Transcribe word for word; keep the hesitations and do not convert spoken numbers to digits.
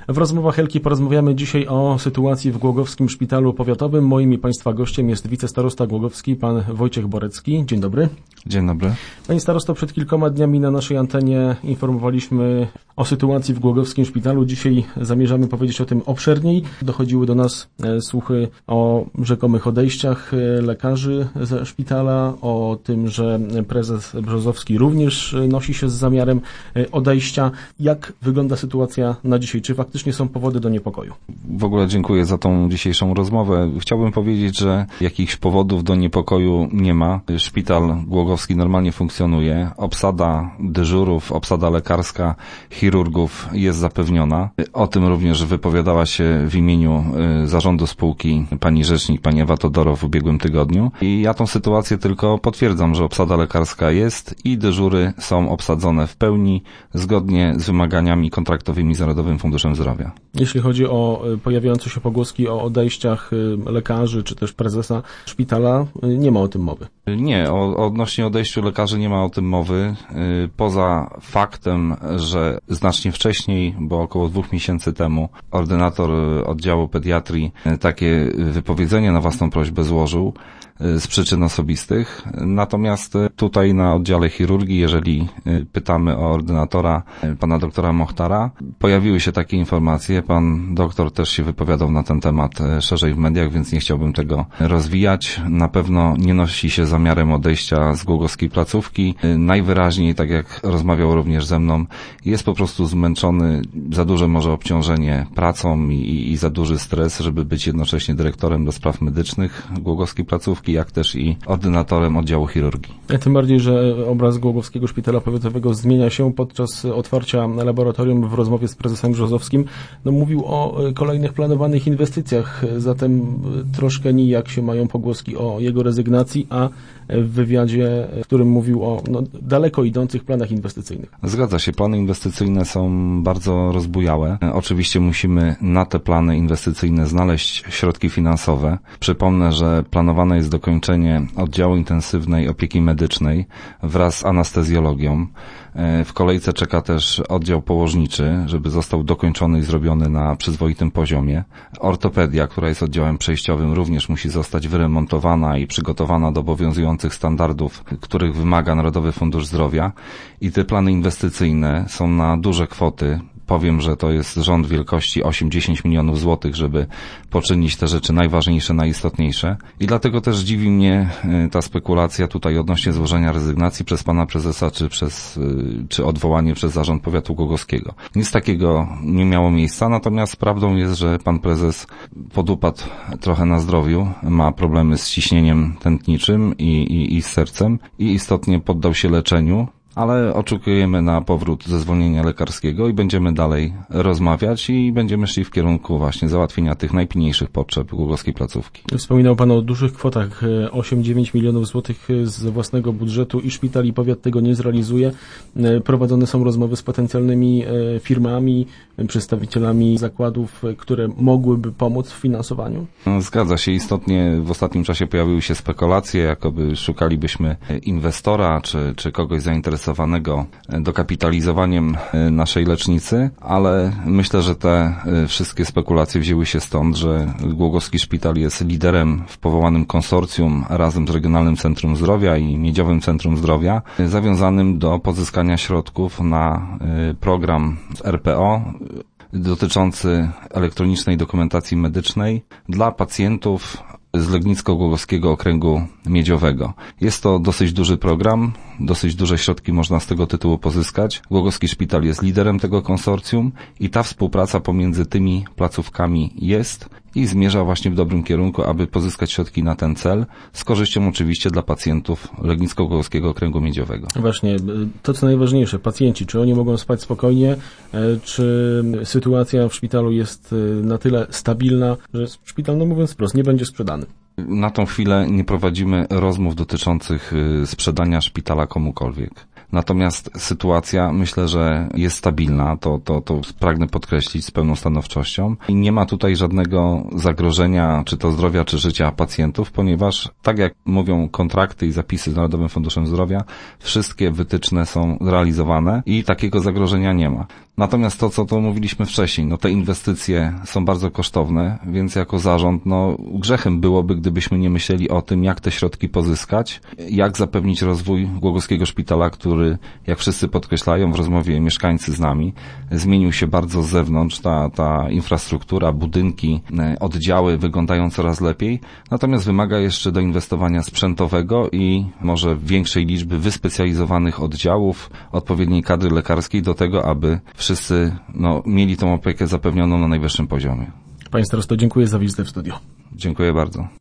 W rozmowach Helki porozmawiamy dzisiaj o sytuacji w Głogowskim Szpitalu Powiatowym. Moim i Państwa gościem jest wicestarosta głogowski, pan Wojciech Borecki. Dzień dobry. Dzień dobry. Panie starosto, przed kilkoma dniami na naszej antenie informowaliśmy o sytuacji w Głogowskim Szpitalu. Dzisiaj zamierzamy powiedzieć o tym obszerniej. Dochodziły do nas słuchy o rzekomych odejściach lekarzy ze szpitala, o tym, że prezes Brzozowski również nosi się z zamiarem odejścia. Jak wygląda sytuacja na dzisiaj? Czy faktycznie są powody do niepokoju? W ogóle dziękuję za tą dzisiejszą rozmowę. Chciałbym powiedzieć, że jakichś powodów do niepokoju nie ma. Szpital Głogowski normalnie funkcjonuje. Obsada dyżurów, obsada lekarska, chirurgów jest zapewniona. O tym również wypowiadała się w imieniu zarządu spółki pani rzecznik, pani Ewa Todorow w ubiegłym tygodniu. I ja tą sytuację tylko potwierdzam, że obsada lekarska jest i dyżury są obsadzone w pełni zgodnie z wymaganiami kontraktowymi z Narodowym Funduszem Zdrowia. Jeśli chodzi o pojawiające się pogłoski o odejściach lekarzy czy też prezesa szpitala, nie ma o tym mowy. Nie, o, odnośnie odejściu lekarzy nie ma o tym mowy. Poza faktem, że znacznie wcześniej, bo około dwóch miesięcy temu, ordynator oddziału pediatrii takie wypowiedzenie na własną prośbę złożył z przyczyn osobistych. Natomiast tutaj na oddziale chirurgii, jeżeli pytamy o ordynatora pana doktora Mochtara, pojawiły się takie informacje. Pan doktor też się wypowiadał na ten temat szerzej w mediach, więc nie chciałbym tego rozwijać. Na pewno nie nosi się zamiarem odejścia z głogowskiej placówki. Najwyraźniej, tak jak rozmawiał również ze mną, jest po prostu zmęczony, za duże może obciążenie pracą i, i za duży stres, żeby być jednocześnie dyrektorem do spraw medycznych głogowskiej placówki, jak też i ordynatorem oddziału chirurgii. Tym bardziej, że obraz Głogowskiego Szpitala Powiatowego zmienia się. Podczas otwarcia laboratorium w rozmowie z prezesem Brzozowskim no, mówił o kolejnych planowanych inwestycjach, zatem troszkę nijak się mają pogłoski o jego rezygnacji, a w wywiadzie, w którym mówił o no, daleko idących planach inwestycyjnych. Zgadza się, plany inwestycyjne są bardzo rozbujałe. Oczywiście musimy na te plany inwestycyjne znaleźć środki finansowe. Przypomnę, że planowane jest dokończenie oddziału intensywnej opieki medycznej wraz z anestezjologią. W kolejce czeka też oddział położniczy, żeby został dokończony i zrobiony na przyzwoitym poziomie. Ortopedia, która jest oddziałem przejściowym, również musi zostać wyremontowana i przygotowana do obowiązujących standardów, których wymaga Narodowy Fundusz Zdrowia. I te plany inwestycyjne są na duże kwoty. Powiem, że to jest rząd wielkości osiem do dziesięciu milionów złotych, żeby poczynić te rzeczy najważniejsze, najistotniejsze. I dlatego też dziwi mnie ta spekulacja tutaj odnośnie złożenia rezygnacji przez pana prezesa, czy przez, czy odwołanie przez zarząd powiatu głogowskiego. Nic takiego nie miało miejsca, natomiast prawdą jest, że pan prezes podupadł trochę na zdrowiu, ma problemy z ciśnieniem tętniczym i, i, i z sercem i istotnie poddał się leczeniu. Ale oczekujemy na powrót ze zwolnienia lekarskiego i będziemy dalej rozmawiać i będziemy szli w kierunku właśnie załatwienia tych najpilniejszych potrzeb głogowskiej placówki. Wspominał pan o dużych kwotach, osiem do dziewięciu milionów złotych z własnego budżetu i szpital i powiat tego nie zrealizuje. Prowadzone są rozmowy z potencjalnymi firmami, przedstawicielami zakładów, które mogłyby pomóc w finansowaniu? Zgadza się. Istotnie w ostatnim czasie pojawiły się spekulacje, jakoby szukalibyśmy inwestora czy, czy kogoś zainteresowanego dokapitalizowaniem naszej lecznicy, ale myślę, że te wszystkie spekulacje wzięły się stąd, że Głogowski Szpital jest liderem w powołanym konsorcjum razem z Regionalnym Centrum Zdrowia i Miedziowym Centrum Zdrowia, zawiązanym do pozyskania środków na program z R P O dotyczący elektronicznej dokumentacji medycznej dla pacjentów z Legnicko-Głogowskiego Okręgu Miedziowego. Jest to dosyć duży program, dosyć duże środki można z tego tytułu pozyskać. Głogowski Szpital jest liderem tego konsorcjum i ta współpraca pomiędzy tymi placówkami jest i zmierza właśnie w dobrym kierunku, aby pozyskać środki na ten cel, z korzyścią oczywiście dla pacjentów Legnicko-Głogowskiego Okręgu Miedziowego. Właśnie, to co najważniejsze, pacjenci, czy oni mogą spać spokojnie, czy sytuacja w szpitalu jest na tyle stabilna, że szpital, no mówiąc wprost, nie będzie sprzedany? Na tą chwilę nie prowadzimy rozmów dotyczących sprzedania szpitala komukolwiek. Natomiast sytuacja, myślę, że jest stabilna, to, to, to pragnę podkreślić z pełną stanowczością. I nie ma tutaj żadnego zagrożenia, czy to zdrowia, czy życia pacjentów, ponieważ, tak jak mówią kontrakty i zapisy z Narodowym Funduszem Zdrowia, wszystkie wytyczne są realizowane i takiego zagrożenia nie ma. Natomiast to, co to mówiliśmy wcześniej, no te inwestycje są bardzo kosztowne, więc jako zarząd, no grzechem byłoby, gdybyśmy nie myśleli o tym, jak te środki pozyskać, jak zapewnić rozwój Głogowskiego Szpitala, który, jak wszyscy podkreślają w rozmowie mieszkańcy z nami, zmienił się bardzo z zewnątrz, ta, ta infrastruktura, budynki, oddziały wyglądają coraz lepiej, natomiast wymaga jeszcze doinwestowania sprzętowego i może większej liczby wyspecjalizowanych oddziałów, odpowiedniej kadry lekarskiej do tego, aby wszyscy no, mieli tą opiekę zapewnioną na najwyższym poziomie. Panie starosto, dziękuję za wizytę w studiu. Dziękuję bardzo.